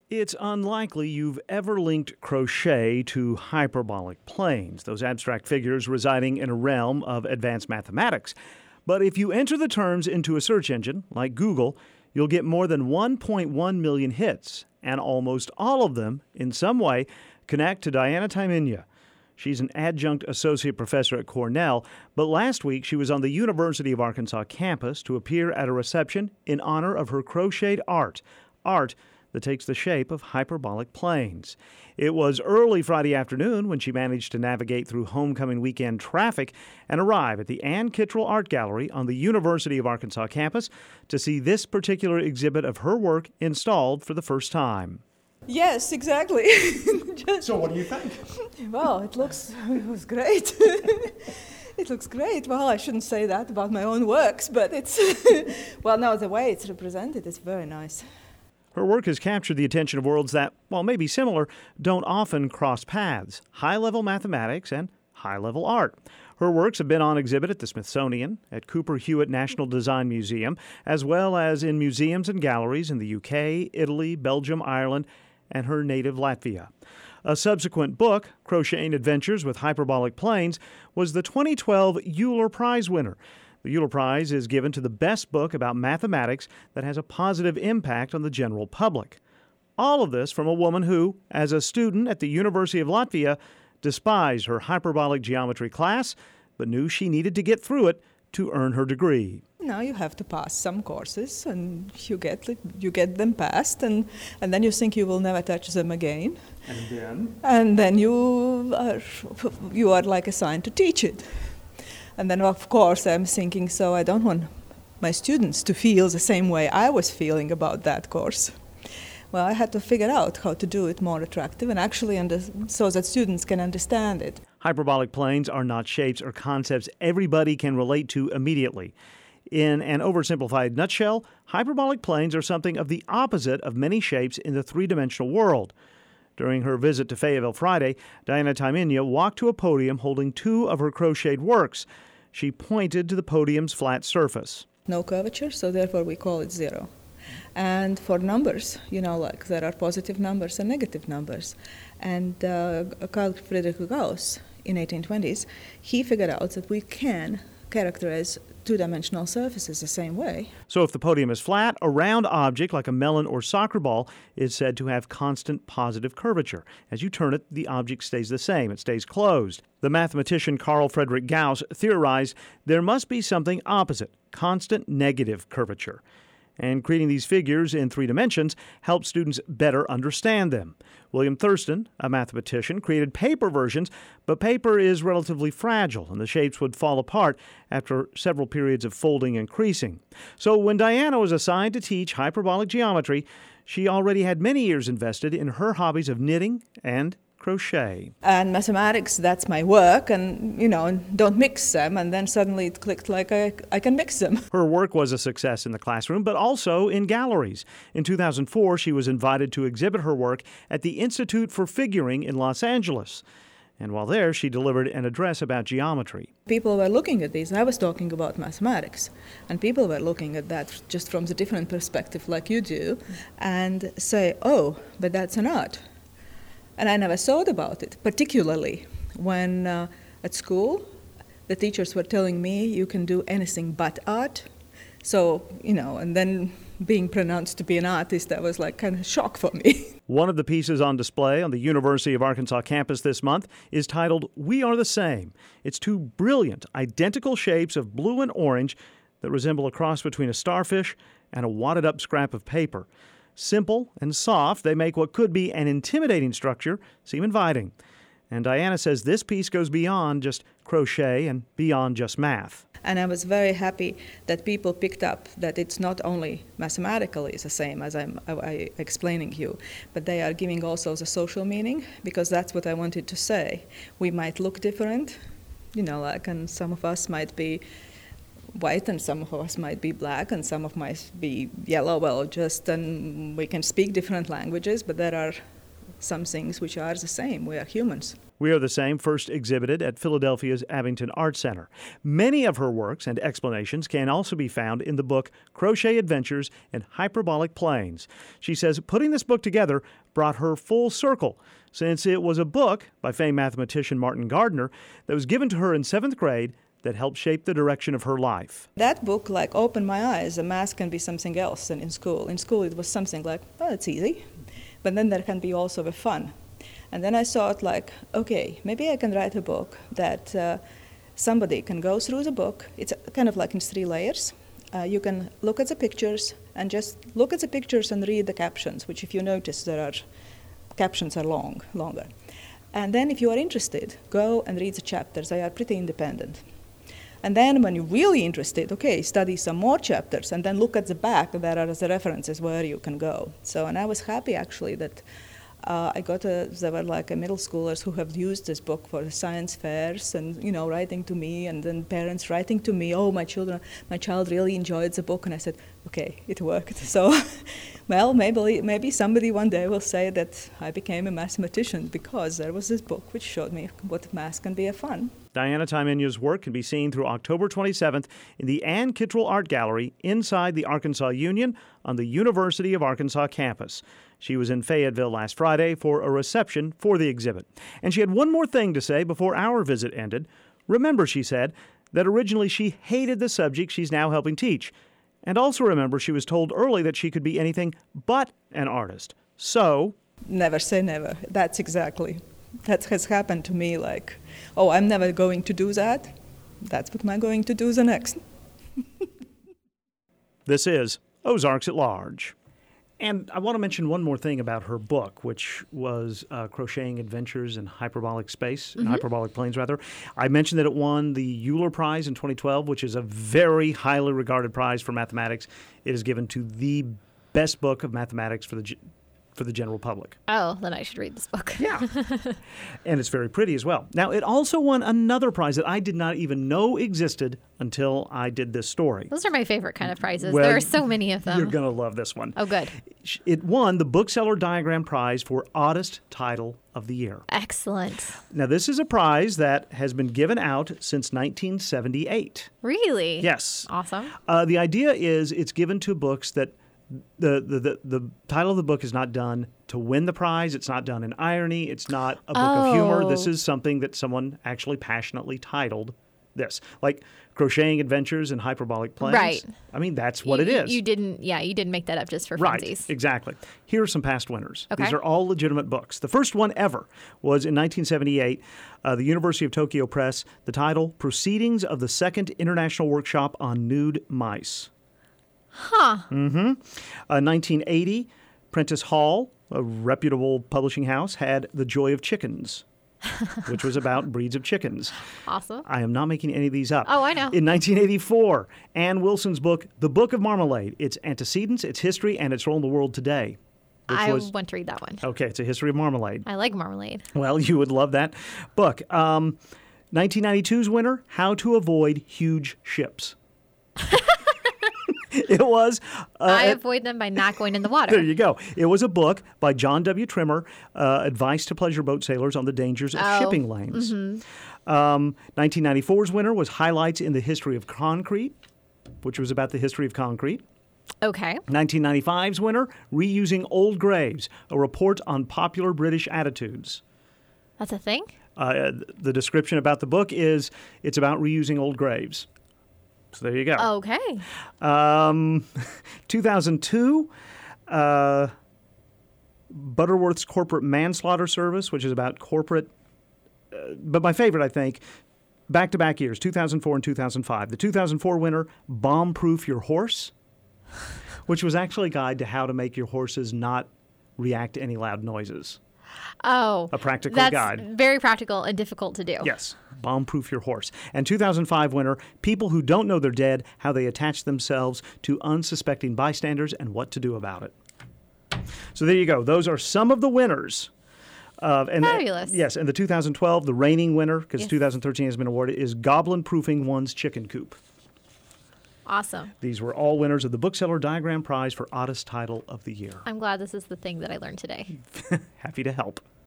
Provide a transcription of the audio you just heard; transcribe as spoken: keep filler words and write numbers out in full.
It's unlikely you've ever linked crochet to hyperbolic planes, those abstract figures residing in a realm of advanced mathematics. But if you enter the terms into a search engine, like Google, you'll get more than one point one million hits, and almost all of them, in some way, connect to Diana Taimina. She's an adjunct associate professor at Cornell, but last week she was on the University of Arkansas campus to appear at a reception in honor of her crocheted art, art that takes the shape of hyperbolic planes. It was early Friday afternoon when she managed to navigate through homecoming weekend traffic and arrive at the Ann Kittrell Art Gallery on the University of Arkansas campus to see this particular exhibit of her work installed for the first time. Yes, exactly. Just, so what do you think? Well, it looks it was great. It looks great. Well, I shouldn't say that about my own works, but it's, well, no, the way it's represented is very nice. Her work has captured the attention of worlds that, while maybe similar, don't often cross paths: high-level mathematics and high-level art. Her works have been on exhibit at the Smithsonian, at Cooper Hewitt National Design Museum, as well as in museums and galleries in the U K, Italy, Belgium, Ireland, and her native Latvia. A subsequent book, Crocheting Adventures with Hyperbolic Planes, was the twenty twelve Euler Prize winner. The Euler Prize is given to the best book about mathematics that has a positive impact on the general public. All of this from a woman who, as a student at the University of Latvia, despised her hyperbolic geometry class, but knew she needed to get through it to earn her degree. Now you have to pass some courses, and you get you get them passed, and, and then you think you will never touch them again. And then? And then you are, you are like assigned to teach it. And then, of course, I'm thinking, so I don't want my students to feel the same way I was feeling about that course. Well, I had to figure out how to do it more attractive and actually under, so that students can understand it. Hyperbolic planes are not shapes or concepts everybody can relate to immediately. In an oversimplified nutshell, hyperbolic planes are something of the opposite of many shapes in the three-dimensional world. During her visit to Fayetteville Friday, Diana Taimina walked to a podium holding two of her crocheted works. She pointed to the podium's flat surface. No curvature, so therefore we call it zero. And for numbers, you know, like there are positive numbers and negative numbers. And uh, Carl Friedrich Gauss, in eighteen twenties, he figured out that we can characterize two-dimensional surfaces the same way. So if the podium is flat, a round object like a melon or soccer ball is said to have constant positive curvature. As you turn it, the object stays the same. It stays closed. The mathematician Carl Friedrich Gauss theorized there must be something opposite, constant negative curvature. And creating these figures in three dimensions helps students better understand them. William Thurston, a mathematician, created paper versions, but paper is relatively fragile, and the shapes would fall apart after several periods of folding and creasing. So when Diana was assigned to teach hyperbolic geometry, she already had many years invested in her hobbies of knitting and crochet. And mathematics, that's my work, and, you know, don't mix them, and then suddenly it clicked like I, I can mix them. Her work was a success in the classroom, but also in galleries. In two thousand four, she was invited to exhibit her work at the Institute for Figuring in Los Angeles. And while there, she delivered an address about geometry. People were looking at these. I was talking about mathematics, and people were looking at that just from a different perspective like you do, and say, oh, but that's an art. And I never thought about it, particularly when uh, at school the teachers were telling me you can do anything but art. So, you know, and then being pronounced to be an artist, that was like kind of a shock for me. One of the pieces on display on the University of Arkansas campus this month is titled We Are the Same. It's two brilliant, identical shapes of blue and orange that resemble a cross between a starfish and a wadded-up scrap of paper. Simple and soft, they make what could be an intimidating structure seem inviting. And Diana says this piece goes beyond just crochet and beyond just math. And I was very happy that people picked up that it's not only mathematically the same as I'm I, I explaining you, but they are giving also the social meaning, because that's what I wanted to say. We might look different, you know, like, and some of us might be white and some of us might be black and some of us might be yellow, well, just, and we can speak different languages, but there are some things which are the same. We are humans. We Are the Same first exhibited at Philadelphia's Abington Arts Center. Many of her works and explanations can also be found in the book Crochet Adventures in Hyperbolic Planes. She says putting this book together brought her full circle, since it was a book by famed mathematician Martin Gardner that was given to her in seventh grade that helped shape the direction of her life. That book like opened my eyes. A math can be something else than in school. In school it was something like, oh, it's easy. But then there can be also the fun. And then I thought like, okay, maybe I can write a book that uh, somebody can go through the book. It's kind of like in three layers. Uh, you can look at the pictures and just look at the pictures and read the captions, which if you notice there are, captions are long, longer. And then if you are interested, go and read the chapters. They are pretty independent. And then when you're really interested, okay, study some more chapters and then look at the back. There are the references where you can go. So, and I was happy actually that uh, I got a, there were like a middle schoolers who have used this book for the science fairs and, you know, writing to me, and then parents writing to me, oh, my children, my child really enjoyed the book. And I said, okay, it worked. So, well, maybe, maybe somebody one day will say that I became a mathematician because there was this book which showed me what math can be a fun. Diana Taimenya's work can be seen through October twenty-seventh in the Ann Kittrell Art Gallery inside the Arkansas Union on the University of Arkansas campus. She was in Fayetteville last Friday for a reception for the exhibit. And she had one more thing to say before our visit ended. Remember, she said, that originally she hated the subject she's now helping teach. And also remember, she was told early that she could be anything but an artist. So... Never say never. That's exactly. That has happened to me, like, oh, I'm never going to do that. That's what I'm going to do the next. This is Ozarks at Large. And I want to mention one more thing about her book, which was uh, Crocheting Adventures in Hyperbolic Space, in Mm-hmm. Hyperbolic Planes, rather. I mentioned that it won the Euler Prize in twenty twelve, which is a very highly regarded prize for mathematics. It is given to the best book of mathematics for the g- for the general public. Oh, then I should read this book. Yeah. And it's very pretty as well. Now, it also won another prize that I did not even know existed until I did this story. Those are my favorite kind of prizes. Well, there are so many of them. You're going to love this one. Oh, good. It won the Bookseller Diagram Prize for Oddest Title of the Year. Excellent. Now, this is a prize that has been given out since nineteen seventy-eight. Really? Yes. Awesome. Uh, the idea is it's given to books that the, the, the, the title of the book is not done to win the prize. It's not done in irony. It's not a book Oh. of humor. This is something that someone actually passionately titled this. Like Crocheting Adventures in Hyperbolic Planes. Right. I mean, that's what you, it is. You didn't, yeah, you didn't make that up just for Right, funsies. exactly. Here are some past winners. Okay. These are all legitimate books. The first one ever was in nineteen seventy-eight, uh, the University of Tokyo Press. The title, Proceedings of the Second International Workshop on Nude Mice. Huh. Mm-hmm. Uh, nineteen eighty, Prentice Hall, a reputable publishing house, had The Joy of Chickens, which was about breeds of chickens. Awesome. I am not making any of these up. Oh, I know. In nineteen eighty-four, Ann Wilson's book, The Book of Marmalade, its antecedents, its history, and its role in the world today. Which I was, want to read that one. okay, it's a history of marmalade. I like marmalade. Well, you would love that book. Um, nineteen ninety-two's winner, How to Avoid Huge Ships. It was... Uh, I avoid them by not going in the water. There you go. It was a book by John W. Trimmer, uh, Advice to Pleasure Boat Sailors on the Dangers of Oh, Shipping Lanes. Um, nineteen ninety-four's winner was Highlights in the History of Concrete, which was about the history of concrete. Okay. nineteen ninety-five's winner, Reusing Old Graves, a report on popular British attitudes. That's a thing? Uh, the description about the book is it's about reusing old graves. So there you go. Okay. Um, two thousand two, uh, Butterworth's Corporate Manslaughter Service, which is about corporate, uh, but my favorite, I think, back-to-back years, two thousand four and two thousand five. The two thousand four winner, Bomb-Proof Your Horse, which was actually a guide to how to make your horses not react to any loud noises. Oh. A practical that's guide. Very practical and difficult to do. Yes, Bomb-Proof Your Horse. And two thousand five winner, People Who Don't Know They're Dead, How They Attach Themselves to Unsuspecting Bystanders and What to Do About It. So there you go. Those are some of the winners. Uh, and Fabulous. Yes, and the two thousand twelve, the reigning winner, because Yes. two thousand thirteen has been awarded, is Goblin Proofing One's Chicken Coop. Awesome. These were all winners of the Bookseller Diagram Prize for Oddest Title of the Year. I'm glad this is the thing that I learned today. Happy to help.